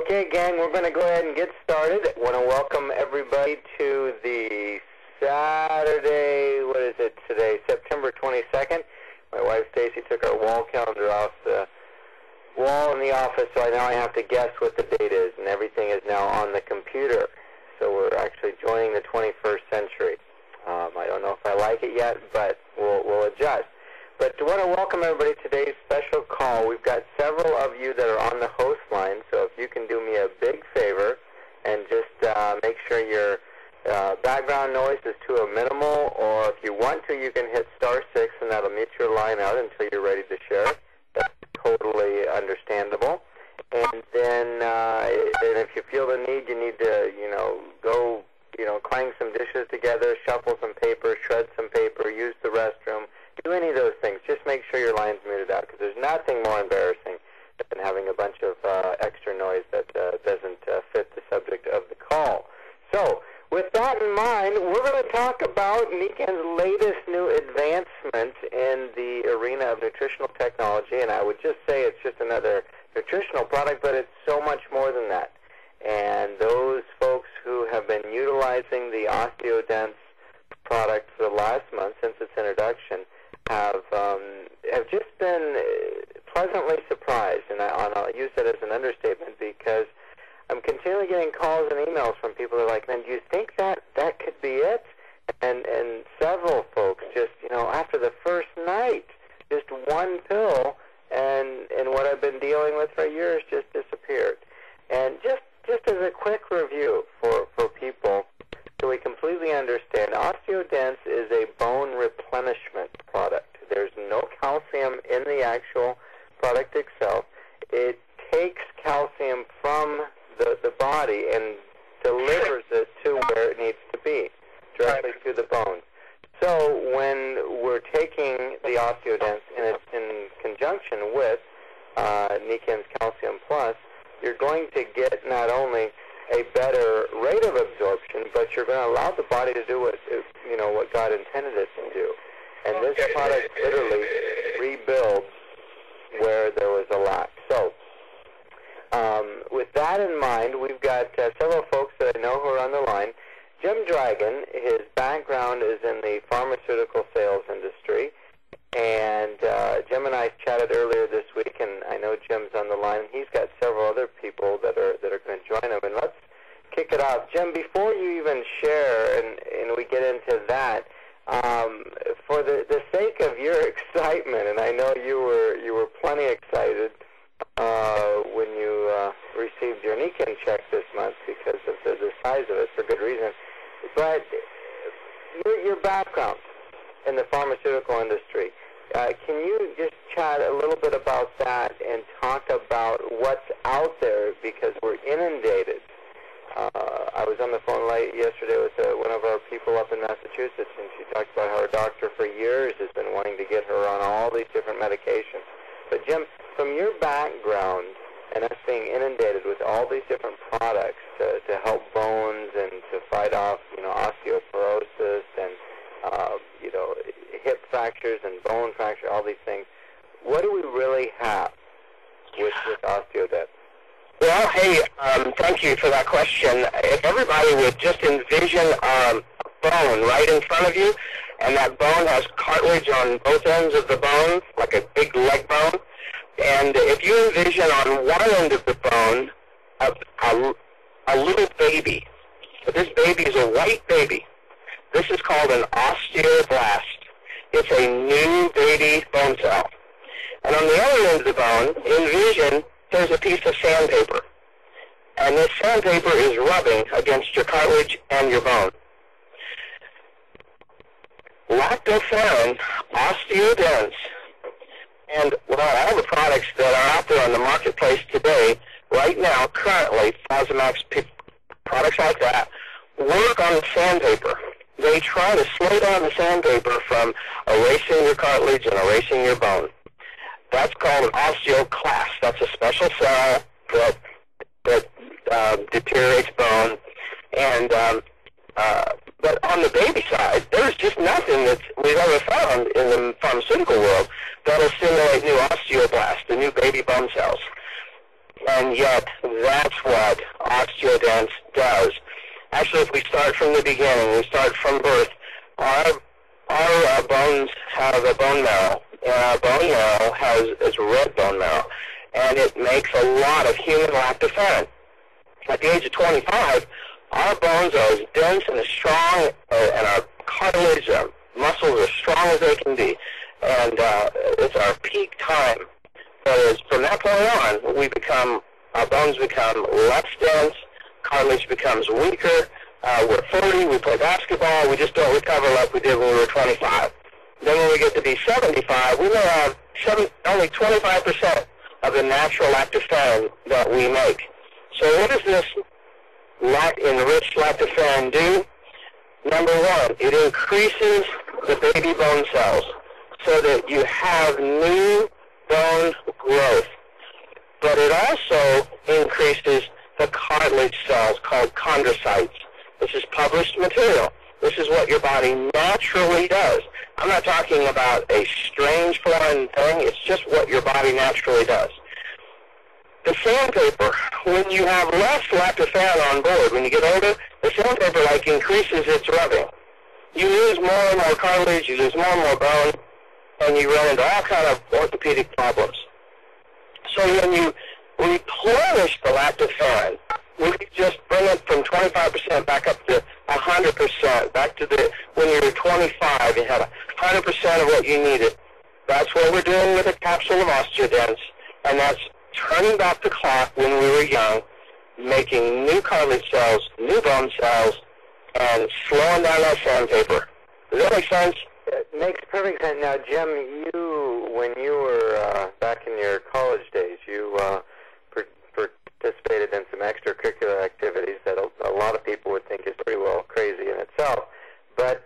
Okay, gang, we're going to go ahead and get started. I want to welcome everybody to the Saturday, what is it today, September 22nd. My wife Stacy took our wall calendar off the wall in the office, so now I have to guess what the date is, and everything is now on the computer. So we're actually joining the 21st century. I don't know if I like it yet, but we'll adjust. But I want to welcome everybody to today's special call. We've got several of you that are on the host line, so if you can do me a big favor and just make sure your background noise is to a minimal, or if you want to, you can hit *6, and that'll mute your line out until you're ready to share. That's totally understandable. And then if you feel the need, you need to, go, clang some dishes together, shuffle some paper, shred some paper, use the restroom. Do any of those things. Just make sure your line's muted out, because there's nothing more embarrassing than having a bunch of extra noise that doesn't fit the subject of the call. So, with that in mind, we're going to talk about Niken's latest new advancement in the arena of nutritional technology, and I would just say it's just another nutritional product, but it's so much more than that. And those folks who have been utilizing the OsteoDense product for the last month since its introduction have just been pleasantly surprised, and I'll use that as an understatement, because I'm continually getting calls and emails from people that are like, man, do you think that could be it? And several folks just, after the first night, just one pill, and what I've been dealing with for years just disappeared. And just as a quick review for people, so we completely understand, OsteoDense is a bone replenishment product. There's no calcium in the actual product itself. It takes calcium from the body and delivers it to where it needs to be, directly to the bones. So when we're taking the OsteoDense and it's in conjunction with Niken's Calcium Plus, you're going to get not only a better rate of absorption, but you're going to allow the body to do what God intended it to do. And this product literally rebuilds where there was a lack. So, with that in mind, we've got several folks that I know who are on the line. Jim Dragon, his background is in the pharmaceutical sales industry, and Jim and I chatted earlier this week, and I know Jim's on the line. He's got several other people that are going to join him, and let's kick it off. Jim, before you even share and we get into that, for the sake of your excitement, and I know you were plenty excited when you received your Niken check this month because of the size of it, for good reason, but your background in the pharmaceutical industry, can you just chat a little bit about that and talk about what's out there, because we're inundated. I was on the phone late yesterday with one of our people up in Massachusetts, and she talked about how her doctor for years has been wanting to get her on all these different medications. But Jim, from your background and us being inundated with all these different products to help bones and to fight off, osteoporosis and hip fractures and bone fracture, all these things, what do we really have with OsteoDense? Well, hey, thank you for that question. If everybody would just envision a bone right in front of you, and that bone has cartilage on both ends of the bone, like a big leg bone, and if you envision on one end of the bone a little baby, but this baby is a white baby. This is called an osteoblast. It's a new baby bone cell. And on the other end of the bone, envision there's a piece of sandpaper. And this sandpaper is rubbing against your cartilage and your bone. Lactoferrin, OsteoDense, and all the products that are out there on the marketplace today, right now, currently, Plasmax products like that, work on the sandpaper. They try to slow down the sandpaper from erasing your cartilage and erasing your bone. That's called an osteoclast. That's a special cell that deteriorates bone. And but on the baby side, there's just nothing that we've ever found in the pharmaceutical world that'll stimulate new osteoblasts, the new baby bone cells. and yet that's what OsteoDens does. Actually, if we start from the beginning, we start from birth, our bones have a bone marrow, and our bone marrow is red bone marrow, and it makes a lot of human lactoferrin. At the age of 25, our bones are as dense and as strong, and our cartilage, our muscles are as strong as they can be, and it's our peak time. But from that point on, our bones become less dense, cartilage becomes weaker. We're 40, we play basketball, we just don't recover like we did when we were 25. Then when we get to be 75, we may have only 25% of the natural lactoferrin that we make. So what does this enriched lactoferrin do? Number one, it increases the baby bone cells so that you have new bone growth. But it also increases the cartilage cells called chondrocytes. This is published material. This is what your body naturally does. I'm not talking about a strange foreign thing. It's just what your body naturally does. The sandpaper, when you have less lactoferrin on board, when you get older, the sandpaper increases its rubbing. You lose more and more cartilage, you lose more and more bone, and you run into all kind of orthopedic problems. So when you replenish the lactoferrin, when you just bring it from 25% back up to 100%, back to when you were 25, you had 100% of what you needed. That's what we're doing with a capsule of OsteoDens, and that's turning back the clock when we were young, making new cartilage cells, new bone cells, and slowing down that sandpaper. Does that make sense? It makes perfect sense. Now, Jim, when you were back in your college days, you participated in some extracurricular activities that a lot of people would think is pretty well crazy in itself. But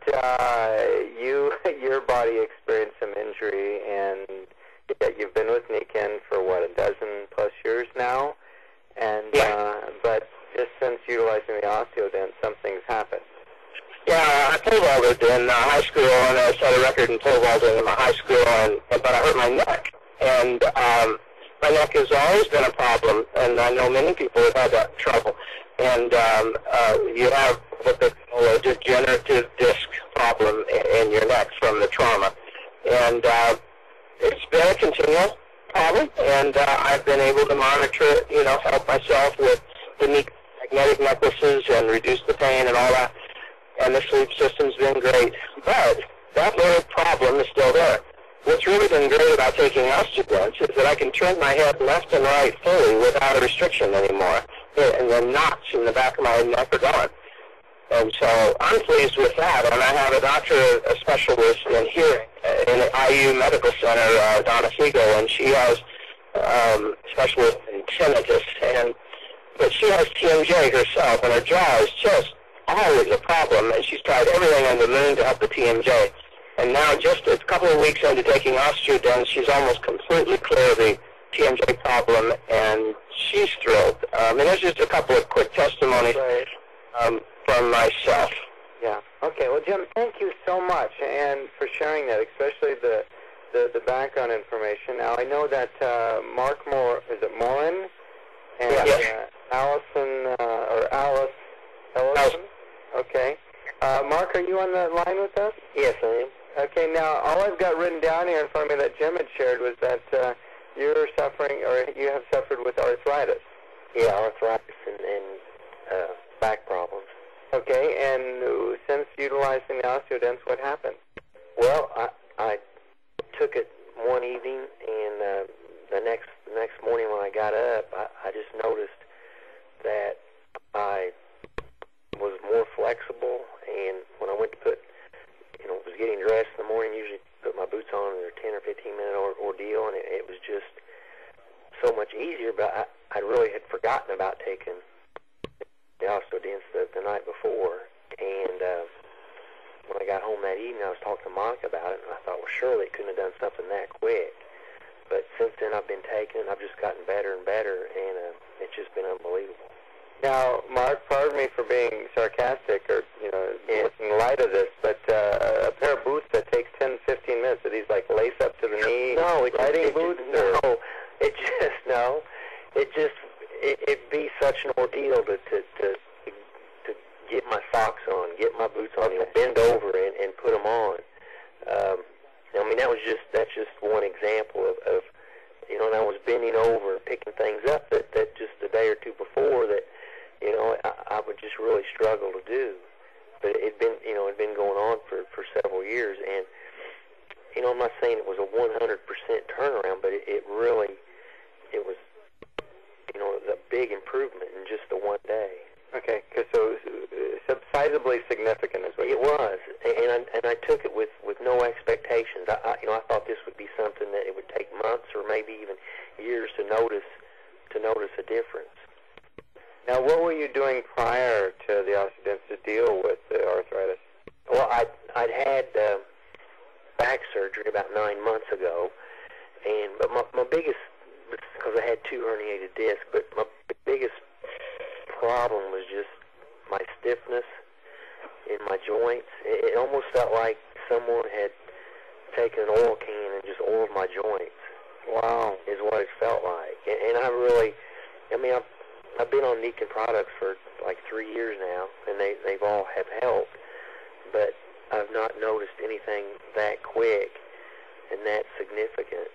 your body experienced some injury, and you've been with Nikken for, what, a dozen plus years now? And but just since utilizing the OsteoDens, something's happened. Yeah, I pole vaulted in high school, and I set a record in pole vaulting in my high school, but I hurt my neck. And my neck has always been a problem, and I know many people have had that trouble. And you have what they call a degenerative disc problem in your neck from the trauma. And it's been a continual problem, and I've been able to monitor it, help myself with the magnetic necklaces and reduce the pain and all that. And the sleep system's been great. But that little problem is still there. What's really been great about taking OsteoDens is that I can turn my head left and right fully without a restriction anymore. And the knots in the back of my neck are gone. And so I'm pleased with that. And I have a doctor, a specialist in hearing in the IU Medical Center, Donna Siegel, and she has specialist in tinnitus. But she has TMJ herself, and her jaw is just always a problem, and she's tried everything on the moon to help the TMJ. And now, just a couple of weeks into taking OsteoDens, she's almost completely clear of the TMJ problem, and she's thrilled. And there's just a couple of quick testimonies from myself. Yeah. Okay. Well, Jim, thank you so much, and for sharing that, especially the background information. Now, I know that Mark Morin and Allison or Alice Ellison. Okay. Mark, are you on the line with us? Yes, I am. Okay, now, all I've got written down here in front of me that Jim had shared was that you're suffering, or you have suffered with arthritis. Yeah, arthritis and back problems. Okay, and since utilizing the OsteoDens, what happened? Well, I took it one evening, and the next morning when I got up, I just noticed that I was more flexible, and when I went to was getting dressed in the morning, usually put my boots on, and they're a 10 or 15 minute ordeal, and it was just so much easier, but I really had forgotten about taking the OsteoDens the night before, and when I got home that evening, I was talking to Monica about it, and I thought, well, surely it couldn't have done something that quick. But since then, I've been taking it, and I've just gotten better and better, and it's just been unbelievable. Now, Mark, pardon me for being sarcastic or, in light of this, but a pair of boots that takes 10, 15 minutes, are these like lace up to the knee? No, riding boots? No, it just it'd be such an ordeal to get my socks on, get my boots on, bend over and put them on. I mean, that's just one example of and I was bending over and picking things up that just a day or two before that, I would just really struggle to do. But it'd been going on for several years, and I'm not saying it was a 100% turnaround, but it was a big improvement in just the one day. Okay, so substantially significant is what it was, and I took it with no expectations. I thought this would be something that it would take months or maybe even years to notice a difference. Now, what were you doing prior to the osteodents to deal with the arthritis? Well, I'd had back surgery about 9 months ago, but my biggest, because I had 2 herniated discs, but my biggest problem was just my stiffness in my joints. It almost felt like someone had taken an oil can and just oiled my joints. Wow, is what it felt like. And I've been on Nikken products for like 3 years now, and they've all have helped, but I've not noticed anything that quick and that significant.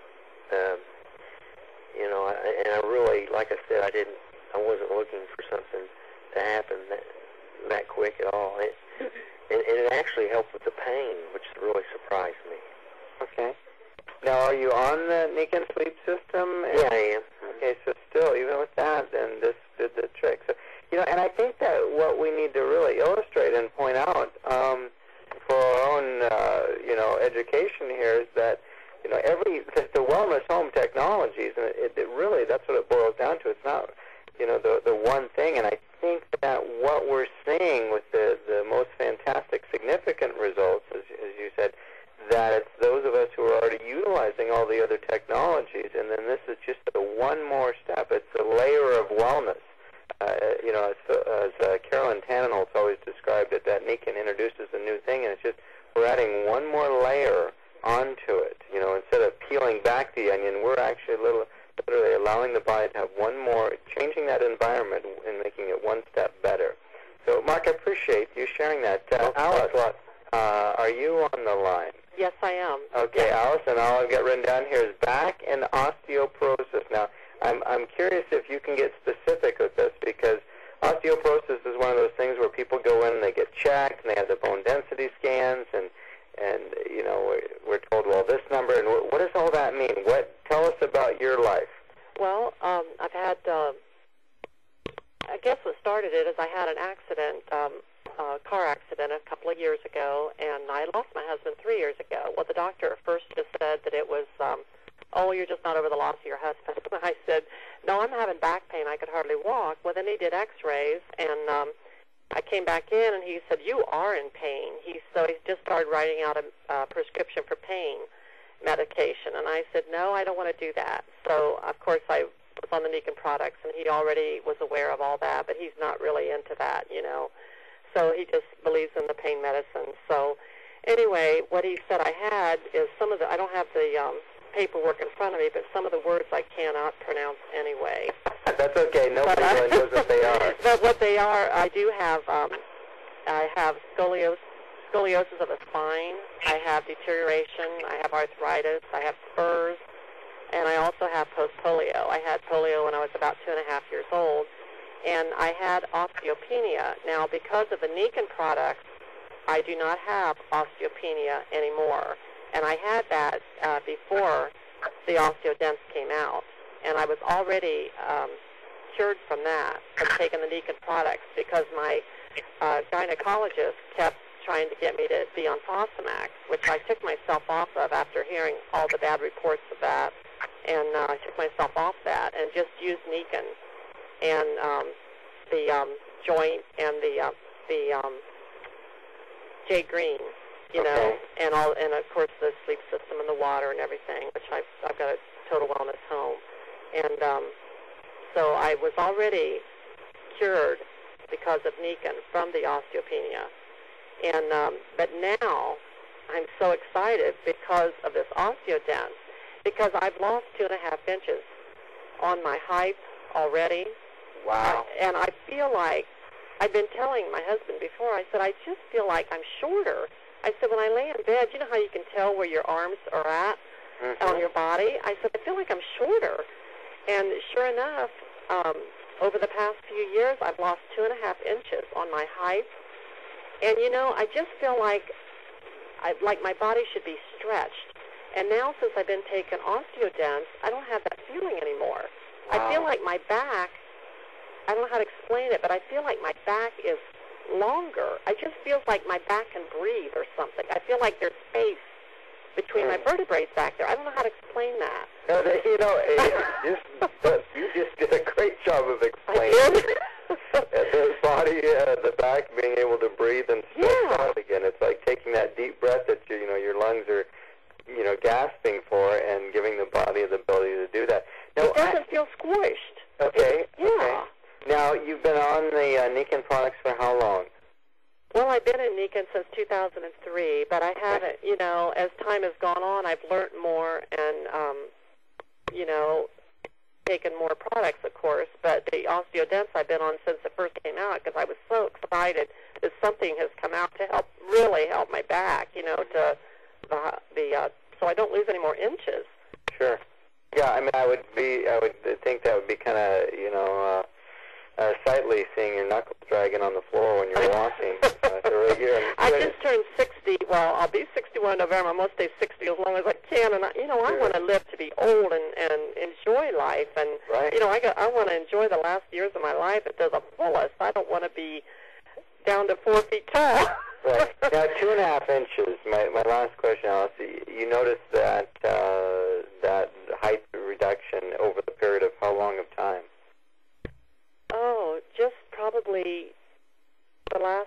And I really, like I said, I wasn't looking for something to happen that quick at all. And it actually helped with the pain, which really surprised me. Okay. Now, are you on the Nikken sleep system? Yeah, I am. Okay, so still, even with that, then this did the trick. So, and I think that what we need to really illustrate and point out for our own, education here is that, the wellness home technologies, and it really, that's what it boils down to. It's not, the one thing, and I think that what we're seeing with the most fantastic, significant results, as you said, that it's those of us who are already utilizing all the other technologies, and then this is just one more step. It's a layer of wellness. As Carolyn Tannenholtz always described it, that Nikken introduces a new thing, and it's just we're adding one more layer onto it. Instead of peeling back the onion, we're actually literally allowing the body to have one more, changing that environment and making it one step better. So, Mark, I appreciate you sharing that. Alice, are you on the line? Yes, I am. Okay, yes. Alice, and all I've got written down here is back and osteoporosis. Now, I'm curious if you can get specific with this, because osteoporosis is one of those things where people go in and they get checked, and they have the bone density scans, and we're told, well, this number, and what does all that mean? Tell us about your life. Well, I've had, I guess what started it is I had an accident, car accident a couple of years ago, and I lost my husband 3 years ago. Well, the doctor at first just said that it was, you're just not over the loss of your husband. I said, no, I'm having back pain. I could hardly walk. Well, then he did x-rays, and I came back in, and he said, you are in pain. So he just started writing out a prescription for pain medication, and I said, no, I don't want to do that. So, of course, I was on the Nikken products, and he already was aware of all that, but he's not really into that, So he just believes in the pain medicine. So anyway, what he said I had is I don't have the paperwork in front of me, but some of the words I cannot pronounce anyway. That's okay. Nobody really knows what they are. But what they are, I do have, I have scoliosis of the spine. I have deterioration. I have arthritis. I have spurs. And I also have post-polio. I had polio when I was about 2.5 years old. And I had osteopenia. Now, because of the Nikken products, I do not have osteopenia anymore. And I had that before the OsteoDents came out. And I was already cured from that, from taking the Nikken products, because my gynecologist kept trying to get me to be on Fosamax, which I took myself off of after hearing all the bad reports of that. And I took myself off that and just used Nikken and the joint and the Jay Green, you know, and of course the sleep system and the water and everything, which I've got a total wellness home, and so I was already cured because of Nikken from the osteopenia, and but now I'm so excited because of this OsteoDent, because I've lost 2.5 inches on my height already, Wow. And I feel like, I've been telling my husband before, I said, I just feel like I'm shorter. I said, when I lay in bed, you know how you can tell where your arms are at on your body? I said, I feel like I'm shorter. And sure enough, over the past few years, I've lost 2.5 inches on my height. And, you know, I just feel like my body should be stretched. And now, since I've been taking OsteoDens, I don't have that feeling anymore. Wow. I feel like my back, I don't know how to explain it, but I feel like my back is longer. It just feels like my back can breathe or something. I feel like there's space between my vertebrae back there. I don't know how to explain that. No, you know, you just did a great job of explaining I did? the body, the back being able to breathe and stretch out again. It's like taking that deep breath that your lungs are, gasping for, and giving the body the ability to do that. Now, it doesn't feel squished. Okay. Yeah. Okay. Now, you've been on the Nikken products for how long? Well, I've been in Nikken since 2003, but I haven't, as time has gone on, I've learned more and, taken more products, of course. But the OsteoDens I've been on since it first came out because I was so excited that something has come out to really help my back, so I don't lose any more inches. Sure. Yeah, I mean, I would think that would be kind of, sightly seeing your knuckles dragging on the floor when you're walking. I just turned 60. Well, I'll be 61 in November. I'm going to stay 60 as long as I can. And, I want to live to be old and enjoy life. And, right. I want to enjoy the last years of my life to the fullest. I don't want to be down to 4 feet tall. Right. Now, 2.5 inches. My last question, Alice. You noticed that height reduction over the period of how long of time? Oh, just probably the last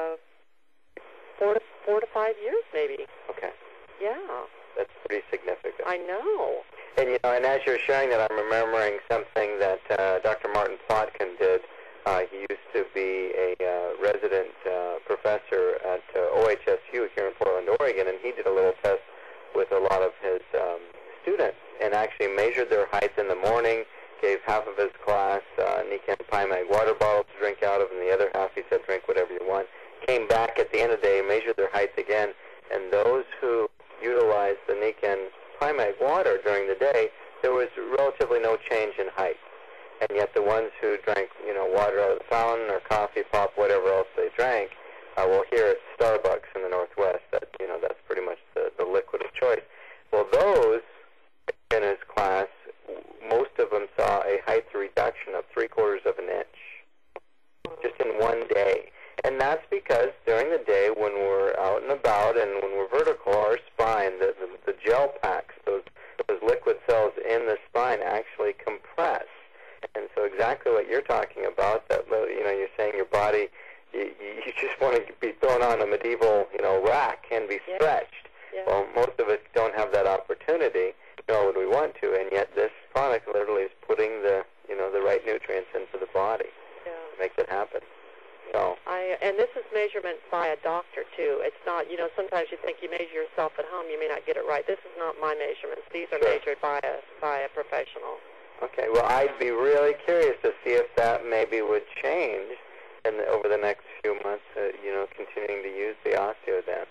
4 to 5 years, maybe. Okay. Yeah. That's pretty significant. I know. And and as you're sharing that, I'm remembering something that Dr. Martin Plotkin did. He used to be a resident professor at OHSU here in Portland, Oregon, and he did a little test with a lot of his students and actually measured their height in the morning, gave half of his class Nikken Pymag water bottles to drink out of, and the other half he said drink whatever you want. Came back at the end of the day, measured their heights again, and those who utilized the Nikken Pymag water during the day, there was relatively no change in height. And yet the ones who drank, water out of the fountain or coffee, pop, whatever else they drank, well, here at Starbucks in the Northwest, that's pretty much the liquid of choice. Well, those in his class, most of them saw a height reduction of 3/4 of an inch just in one day. And that's because during the day when we're out and about and when we're vertical, our spine, the gel packs, those liquid cells in the spine actually compress. And so exactly what you're talking about, that you're saying your body, you just want to be thrown on a medieval rack and be stretched. Yeah. Well, most of us don't have that opportunity, nor would we want to, and yet this product literally is putting the right nutrients into the body to make it happen. So and this is measurement by a doctor too. It's not, sometimes you think you measure yourself at home, you may not get it right. This is not my measurements. These are measured by a professional. Okay, well, I'd be really curious to see if that maybe would change over the next few months, continuing to use the OsteoDens.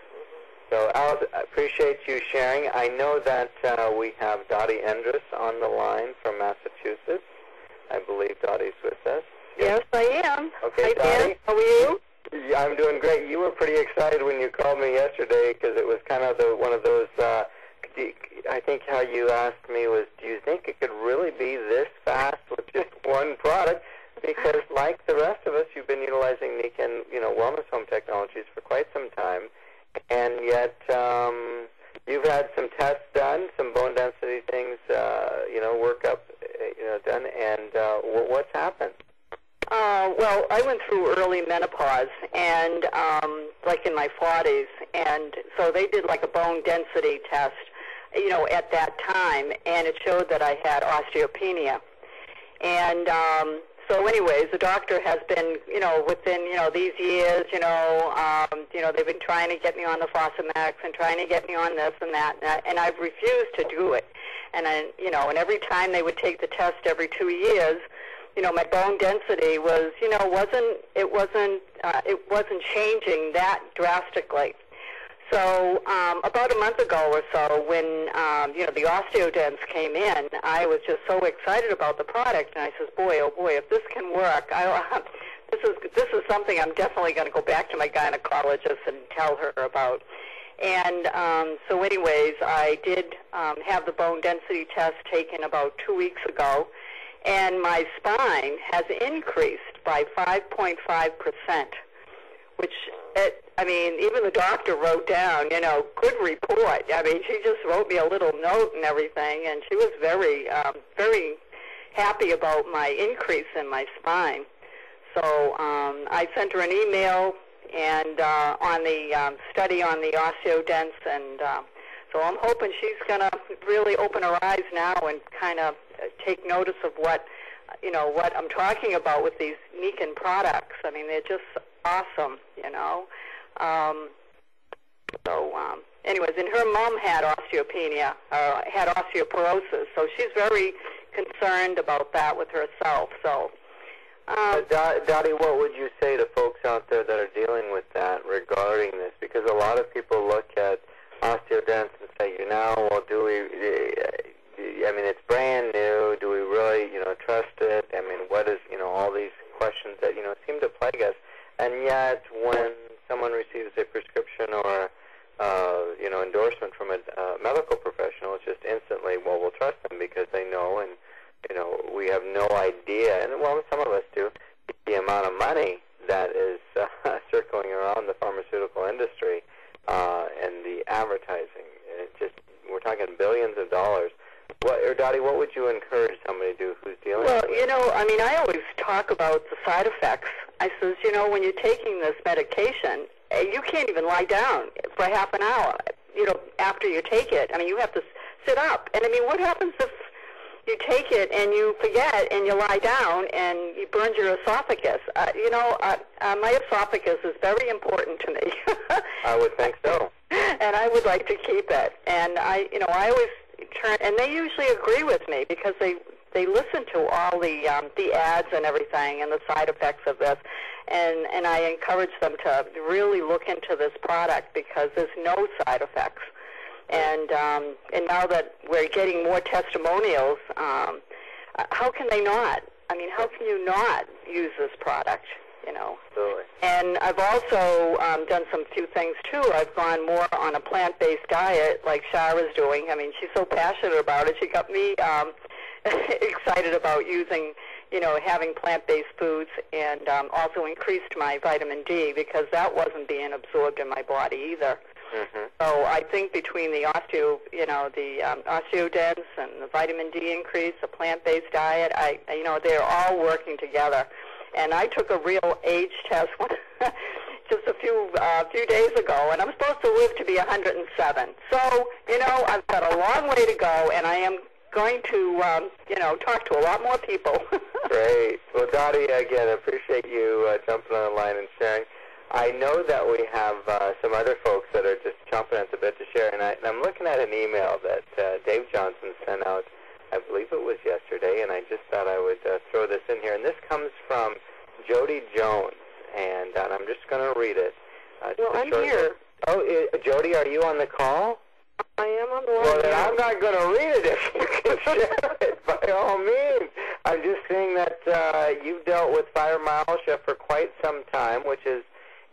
So, Alice, I appreciate you sharing. I know that we have Dottie Endress on the line from Massachusetts. I believe Dottie's with us. Yes, I am. Okay, Hi, Dottie. Dan. How are you? Yeah, I'm doing great. You were pretty excited when you called me yesterday because it was kind of one of those, I think how you asked me was, do you think it could really be this fast with just one product? Because like the rest of us, you've been utilizing Nikken, wellness home technologies for quite some time, and yet you've had some tests done, some bone density things, workup, done, and what's happened? Well, I went through early menopause, and like in my 40s, and so they did like a bone density test, at that time, and it showed that I had osteopenia. And so anyways, the doctor has been, within, these years, they've been trying to get me on the Fosamax and trying to get me on this and that, and I've refused to do it. And and every time they would take the test every 2 years, my bone density was, it wasn't changing that drastically. So about a month ago or so, when the OsteoDens came in, I was just so excited about the product, and I says, boy, oh boy, if this can work, this is something I'm definitely going to go back to my gynecologist and tell her about. And so anyways, I did have the bone density test taken about 2 weeks ago, and my spine has increased by 5.5%, which, even the doctor wrote down, good report. I mean, she just wrote me a little note and everything, and she was very, very happy about my increase in my spine. So I sent her an email and on the study on the OsteoDens, and so I'm hoping she's going to really open her eyes now and kind of take notice of what I'm talking about with these Nikken products. I mean, they're just awesome, anyways, and her mom had osteopenia, had osteoporosis, so she's very concerned about that with herself. So, Dottie, what would you say to folks out there that are dealing with that regarding this? Because a lot of people look at OsteoDens and say, well, do we? It's brand new. Do we really, trust it? I mean, what is, all these questions that seem to plague us, and yet when someone receives a prescription or endorsement from a medical professional, it's just instantly, well, we'll trust them because they know, and we have no idea, and well, some of us do, the amount of money that is circling around the pharmaceutical industry and the advertising. We're talking billions of dollars. Dottie, what would you encourage somebody to do who's dealing with it? Well, I always talk about the side effects. I says, when you're taking this medication, you can't even lie down for half an hour, after you take it. I mean, you have to sit up. And, what happens if you take it and you forget and you lie down and you burn your esophagus? My esophagus is very important to me. I would think so. And I would like to keep it. And I always turn, and they usually agree with me because they listen to all the ads and everything and the side effects of this, and I encourage them to really look into this product because there's no side effects. And now that we're getting more testimonials, how can they not? I mean, how can you not use this product? Absolutely. And I've also done some few things too. I've gone more on a plant-based diet, like Shara's doing. I mean, she's so passionate about it. She got me excited about using, having plant-based foods, and also increased my vitamin D because that wasn't being absorbed in my body either. Mm-hmm. So I think between the OsteoDens and the vitamin D increase, the plant-based diet, they're all working together. And I took a real age test just a few days ago, and I'm supposed to live to be 107. So, I've got a long way to go, and I am going to, talk to a lot more people. Great. Well, Dottie, again, I appreciate you jumping on the line and sharing. I know that we have some other folks that are just chomping at the bit to share, and I'm looking at an email that Dave Johnson sent out, I believe it was yesterday, and I just thought I would throw this in here. And this comes from Jody Jones, and I'm just going to read it. Well, I'm here. Oh, Jody, are you on the call? I am on the line. Well, then I'm not going to read it if you can share it, by all means. I'm just saying that you've dealt with fibromyalgia for quite some time, which is,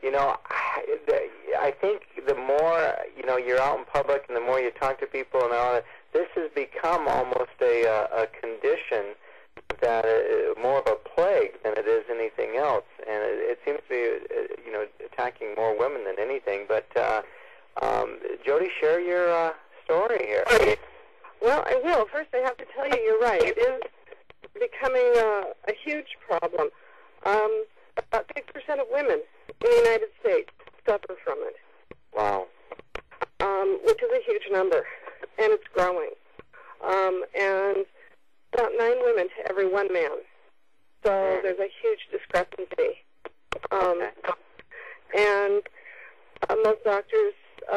I think the more, you're out in public and the more you talk to people and all that, this has become almost a condition that more of a plague than it is anything else, and it seems to be, attacking more women than anything. But Jody, share your story here. Well, I will. First, I have to tell you, you're right. It is becoming a huge problem. About 6% of women in the United States suffer from it. Wow. Which is a huge number, and it's growing. And about 9 women to every 1 man. So there's a huge discrepancy. Okay. And most doctors,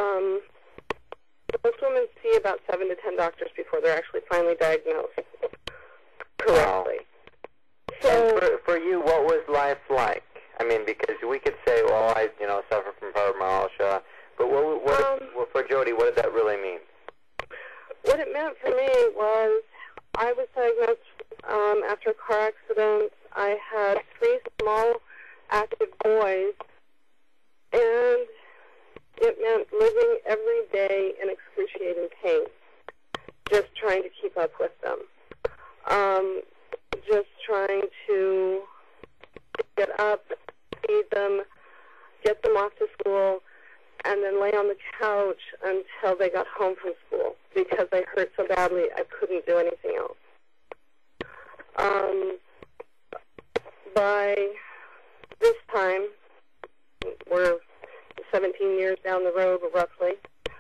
most women see about 7 to 10 doctors before they're actually finally diagnosed correctly. And for you, what was life like? I mean, because we could say, well, I suffer from fibromyalgia, but for Jody, what did that really mean? What it meant for me was I was diagnosed after a car accident. I had 3 small active boys, and it meant living every day in excruciating pain, just trying to keep up with them, just trying to get up, feed them, get them off to school, and then lay on the couch until they got home from school because I hurt so badly I couldn't do anything else. By this time, we're 17 years down the road, roughly,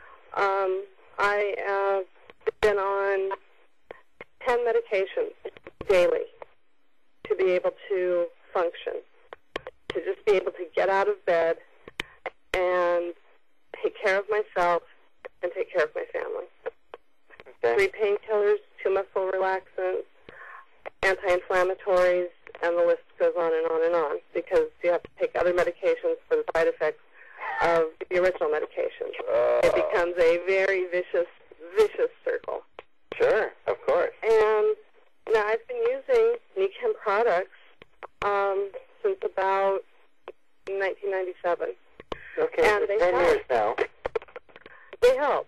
I have been on 10 medications daily to be able to function, to just be able to get out of bed and take care of myself and take care of my family. Okay. 3 painkillers, 2 muscle relaxants, anti-inflammatories, and the list goes on and on and on because you have to take other medications for the side effects of the original medications. It becomes a very vicious circle. Sure, of course. And now I've been using Niken products since about 1997. Okay, and for 10 years now. They helped.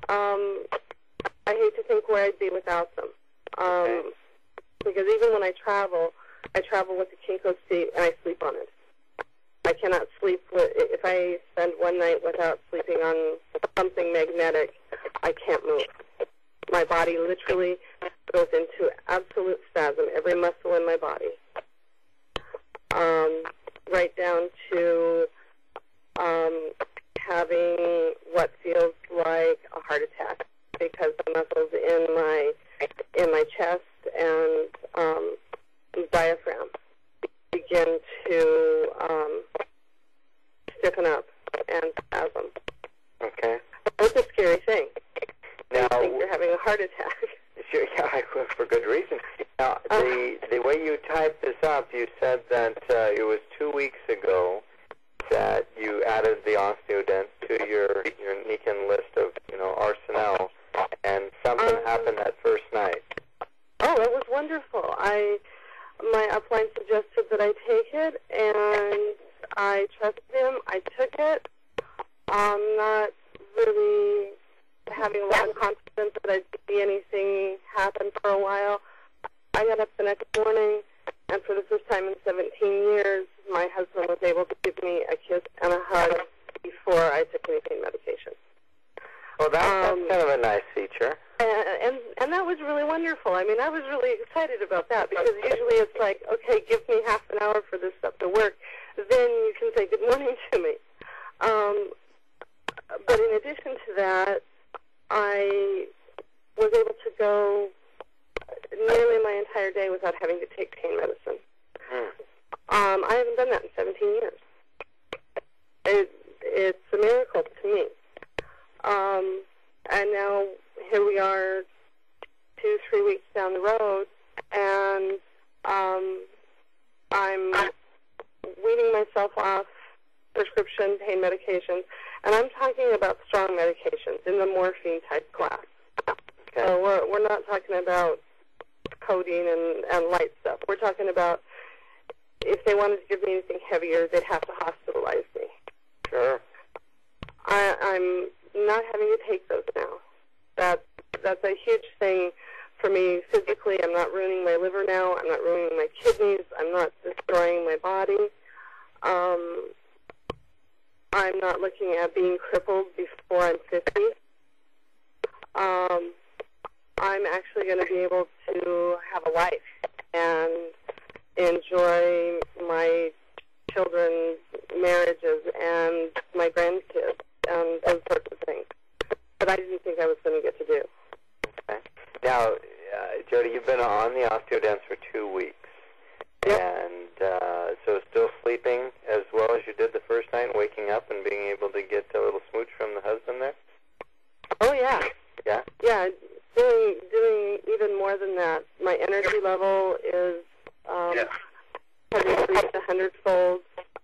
I hate to think where I'd be without them. Because even when I travel with the Kinko seat and I sleep on it. I cannot sleep if I spend one night without sleeping on something magnetic, I can't move. My body literally goes into absolute spasm, every muscle in my body. Right down to having what feels like a heart attack because the muscles in my chest and diaphragm begin to stiffen up and spasm. Okay. That's a scary thing. Now, You think you're having a heart attack. Sure, yeah, for good reason. Now, the way you typed this up, you said that it was 2 weeks ago that you added the OsteoDent to your Niken list of arsenal, and something happened that first night. Oh, it was wonderful. My upline suggested that I take it, and I trusted him. I took it. Not really having a lot of confidence that I'd see anything happen for a while. I got up the next morning, and for the first time in 17 years, my husband was able to give me a kiss and a hug before I took any pain medication. Well, that's kind of a nice feature. And that was really wonderful. I mean, I was really excited about that because usually it's like, okay, give me half an hour for this stuff to work. Then you can say good morning to me. But in addition to that, I was able to go nearly my entire day without having to take pain medicine. I haven't done that in 17 years. It's a miracle to me. And now here we are 2-3 weeks down the road, and I'm weaning myself off prescription pain medications, and I'm talking about strong medications in the morphine type class. Okay. So we're not talking about codeine and light stuff. We're talking about if they wanted to give me anything heavier, they'd have to hospitalize me. Sure. I'm not having to take those now. That's a huge thing for me physically. I'm not ruining my liver now. I'm not ruining my kidneys. I'm not destroying my body. I'm not looking at being crippled before I'm 50. I'm actually going to be able to have a life and enjoy my children's marriages and my grandkids and those sorts of things that I didn't think I was going to get to do. Okay. Now, Jody, you've been on the OsteoDents for 2 weeks. Yep. And so still sleeping as well as you did the first night, waking up and being able to get a little smooch from the husband there? Oh, yeah. Yeah? Yeah, doing even more than that. My energy level is folds.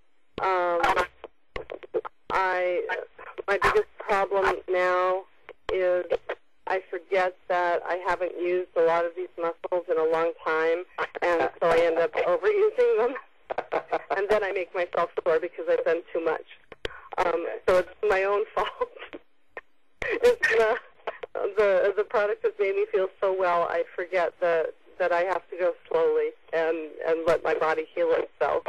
My biggest problem now is I forget that I haven't used a lot of these muscles in a long time, and so I end up overusing them, and then I make myself sore because I've done too much. So it's my own fault. It's the product has made me feel so well. I forget that I have to go slowly and let my body heal itself.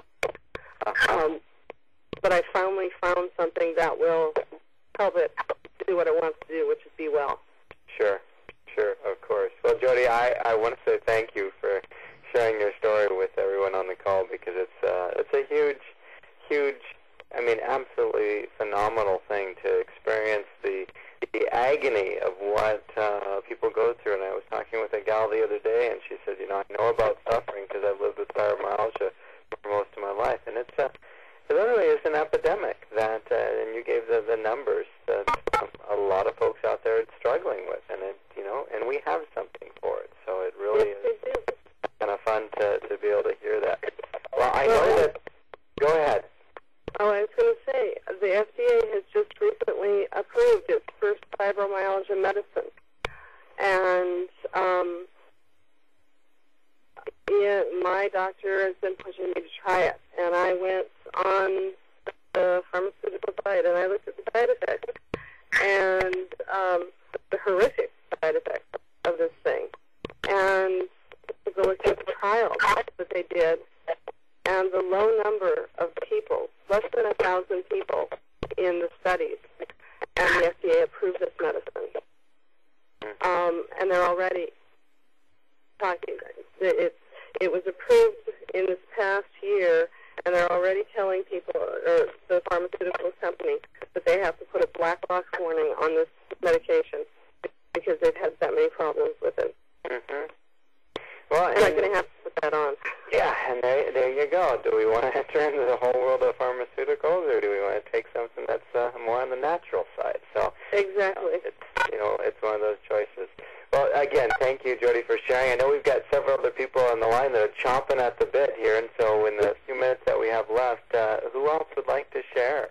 But I finally found something that will help it do what it wants to do, which is be well. Sure, of course. Well, Jody, I want to say thank you for sharing your story with everyone on the call, because it's a huge, I mean, absolutely phenomenal thing to experience the agony of what people go through. And I was talking with a gal the other day, and she said, I know about suffering because I've lived with fibromyalgia for most of my life, and it literally is an epidemic that, and you gave the numbers that a lot of folks out there are struggling with, and and we have something for it. So it really is kind of fun to be able to hear that. Well, I know that. Go ahead. Oh, I was going to say, the FDA has just recently approved its first fibromyalgia medicine. And my doctor has been pushing me to try it. And I went on the pharmaceutical side, and I looked at the side effects and the horrific side effects of this thing. And took a look at the trials that they did, and the low number of people, less than 1,000 people in the studies, and the FDA approved this medicine. And they're already talking. It was approved in this past year, and they're already telling people, or the pharmaceutical company, that they have to put a black box warning on this medication because they've had that many problems with it. Mm-hmm. Well, and I'm going to have to put that on. Yeah, and there you go. Do we want to enter into the whole world of pharmaceuticals, or do we want to take something that's more on the natural side? So exactly, it's one of those choices. Well, again, thank you, Jody, for sharing. I know we've got several other people on the line that are chomping at the bit here, and so in the few minutes that we have left, who else would like to share?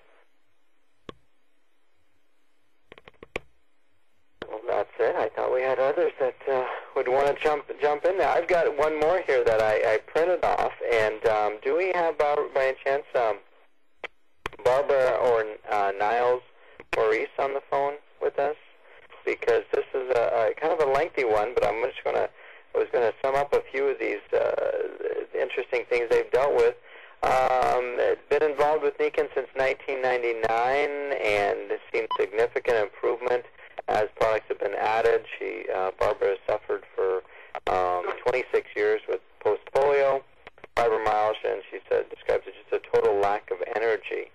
Well, that's it. I thought we had others that would want to jump in there. I've got one more here that I printed off, and do we have, by any chance, Barbara or Niles Maurice on the phone with us? Because this is a kind of a lengthy one, but I was going to sum up a few of these interesting things they've dealt with. Been involved with Nikken since 1999, and has seen significant improvement as products have been added. Barbara has suffered for 26 years with post-polio, fibromyalgia, and she describes it just a total lack of energy.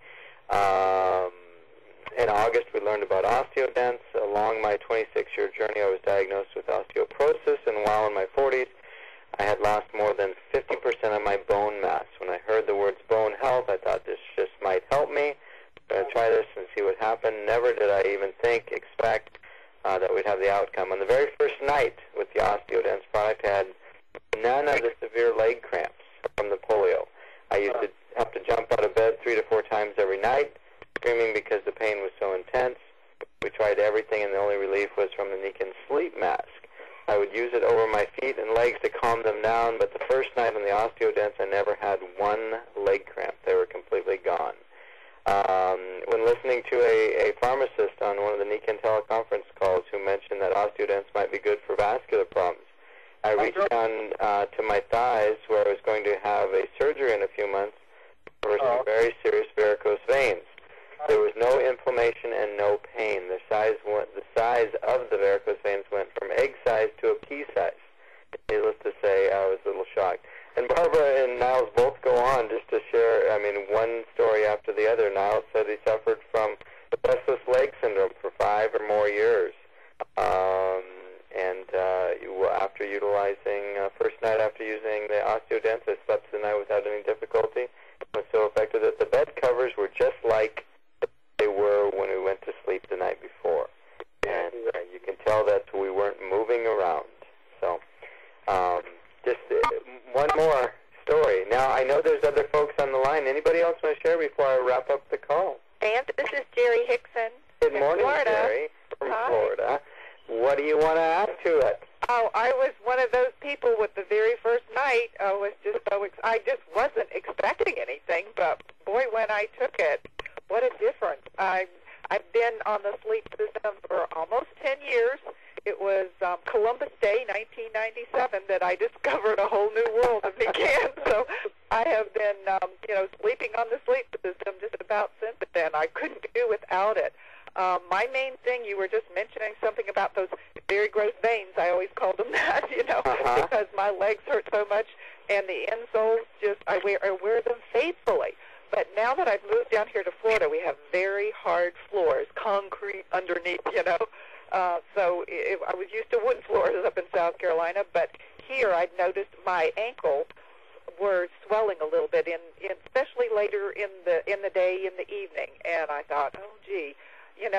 In August, we learned about osteodents. Along my 26-year journey, I was diagnosed with osteoporosis, and while in my 40s, I had lost more than 50% of my bone mass. When I heard the words bone health, I thought this just might help me. I'm going to try this and see what happened. Never did I even expect that we'd have the outcome. On the very first night with the osteodents product, I had none of the severe leg cramps from the polio. I used to have to jump out of bed 3 to 4 times every night, screaming because the pain was so intense. We tried everything, and the only relief was from the Nikken sleep mask. I would use it over my feet and legs to calm them down, but the first night on the osteodents, I never had one leg cramp. They were completely gone. When listening to a pharmacist on one of the Nikken teleconference calls who mentioned that osteodents might be good for vascular problems, I reached down to my thighs, where I was going to have a surgery in a few months for some very serious varicose veins. There was no inflammation and no pain. The size of the varicose veins went from egg size to a pea size. Needless to say, I was a little shocked. And Barbara and Niles both go on just to share, one story after the other. Niles said he suffered from restless leg syndrome for 5 or more years. After utilizing, first night after using the osteodents, I slept the night without any difficulty. It was so effective that the bed covers were just like they were when we went to sleep the night before. And you can tell that we weren't moving around. So, just one more story. Now, I know there's other folks on the line Anybody else want to share before I wrap up the call? And this is Jerry Hickson. Good morning, Florida. Jerry, from Hi. Florida. What do you want to add to it? Oh, I was one of those people with the very first night. I was just I just wasn't expecting anything, but boy, when I took it, what a difference. I've been on the sleep system for almost 10 years. It was Columbus Day, 1997, that I discovered a whole new world of began. So I have been, sleeping on the sleep system just about since then. I couldn't do without it. My main thing, you were just mentioning something about those very gross veins. I always called them that, because my legs hurt so much, and the insoles I wear them faithfully. But now that I've moved down here to Florida, we have very hard floors, concrete underneath, I was used to wood floors up in South Carolina, but here I've noticed my ankles were swelling a little bit, especially later in the day, in the evening. And I thought, oh, gee, and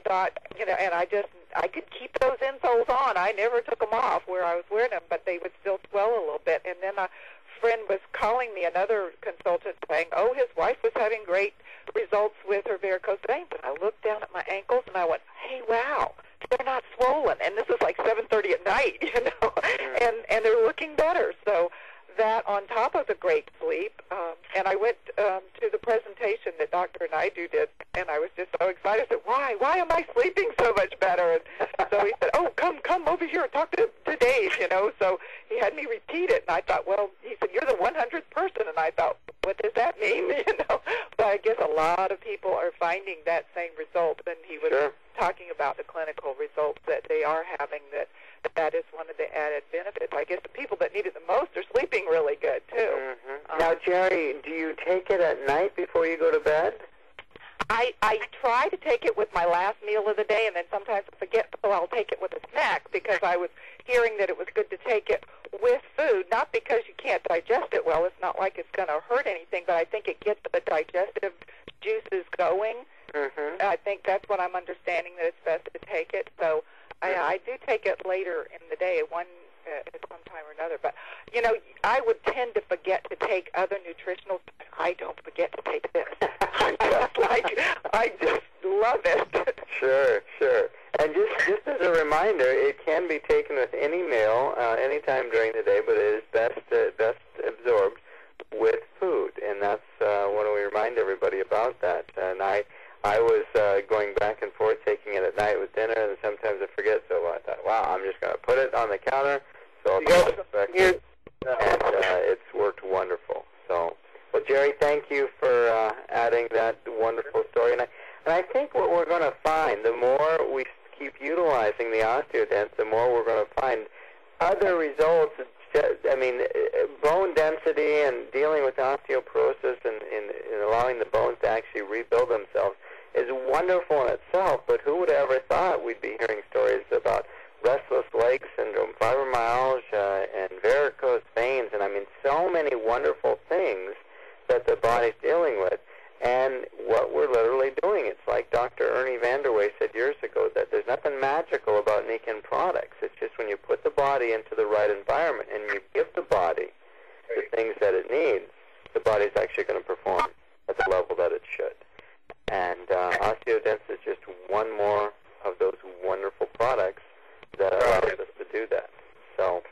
I could keep those insoles on. I never took them off where I was wearing them, but they would still swell a little bit. And then a friend was calling me, another consultant, saying, oh, his wife was having great results with her varicose veins. And I looked down at my ankles, and I went, hey, wow, they're not swollen. And this is like 7:30 at night, and they're looking better. So that on top of the great sleep, and I went to the presentation that Dr. Naidu did, and I was just so excited. I said, why am I sleeping so much better? And so he said, oh, come over here and talk to Dave, So he had me repeat it, and I thought, well, he said, you're the 100th person, and I thought, what does that mean, But I guess a lot of people are finding that same result, and he was talking about the clinical results that they are having, that is one of the added benefits. I guess the people that need it the most are sleeping really good, too. Mm-hmm. Now, Jerry, do you take it at night before you go to bed? I try to take it with my last meal of the day, and then sometimes I forget, so I'll take it with a snack, because I was hearing that it was good to take it with food, not because you can't digest it well. It's not like it's going to hurt anything, but I think it gets the digestive juices going. Mm-hmm. I think that's what I'm understanding, that it's best to take it. So I do take it later in the day, at some time or another. But, I would tend to forget to take other nutritionals. I don't forget to take this. I just love it. Sure. And just as a reminder, it can be taken with any meal, anytime during the day, but it is best absorbed with food. And that's what we remind everybody about that. And I was going back and forth taking it at night with dinner, and sometimes I forget. So I thought, wow, I'm just going to put it on the counter. So I'll go and it's worked wonderful. So, well, Jerry, thank you for adding that wonderful story. And I think what we're going to find, the more we keep utilizing the OsteoDens, the more we're going to find other results. Bone density and dealing with osteoporosis and allowing the bones to actually rebuild themselves is wonderful in itself, but who would have ever thought we'd be hearing stories about restless leg syndrome, fibromyalgia, and varicose veins, and so many wonderful things that the body's dealing with. And what we're literally doing, it's like Dr. Ernie Vanderway said years ago, that there's nothing magical about Nikken products. It's just when you put the body into the right environment and you give the body the things that it needs, the body's actually going to perform at the level that it should. And OsteoDens is just one more of those wonderful products that allows us to do that. So,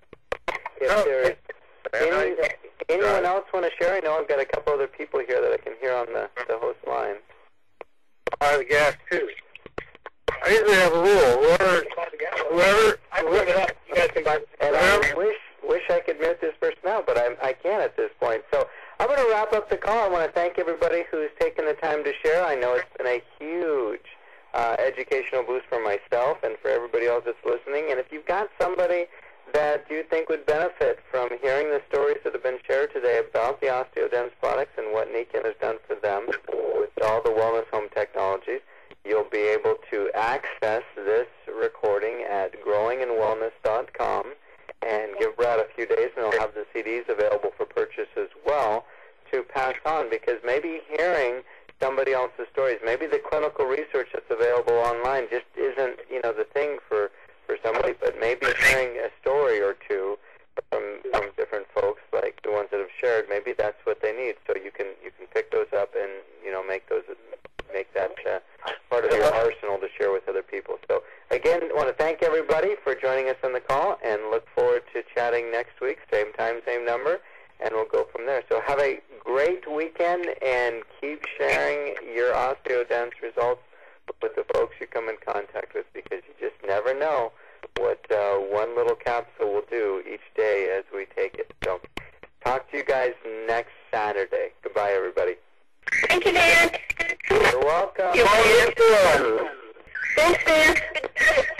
if there's anyone else want to share? I know I've got a couple other people here that I can hear on the host line. I have a gas too. I usually have a rule. Whoever I bring it up, you guys can buy it. And I wish I could mute this person out, but I can't at this point. So I'm going to wrap up the call. I want to thank everybody who's taken the time to share. I know it's been a huge educational boost for myself and for everybody else that's listening. And if you've got somebody that you think would benefit from hearing the stories that have been shared today about the OsteoDens products and what Nikken has done for them with all the wellness home technologies, you'll be able to access this recording at growingandwellness.com and give Brad a few days, and he'll have the CDs available for purchase as well to pass on, because maybe hearing somebody else's stories, maybe the clinical research that's available online just isn't, the thing for somebody, but maybe hearing a story or two from different folks like the ones that have shared, maybe that's what they need. So you can pick those up and make that part of your arsenal to share with other people. So again, I want to thank everybody for joining us on the call, and look forward to chatting next week, same time, same number, and we'll go from there. So have a great weekend, and keep sharing your OsteoDens results with the folks you come in contact with, because you just never know what one little capsule will do each day as we take it. So talk to you guys next Saturday. Goodbye, everybody. Thank you, Dan. You're welcome. You're welcome. Thanks, Dan.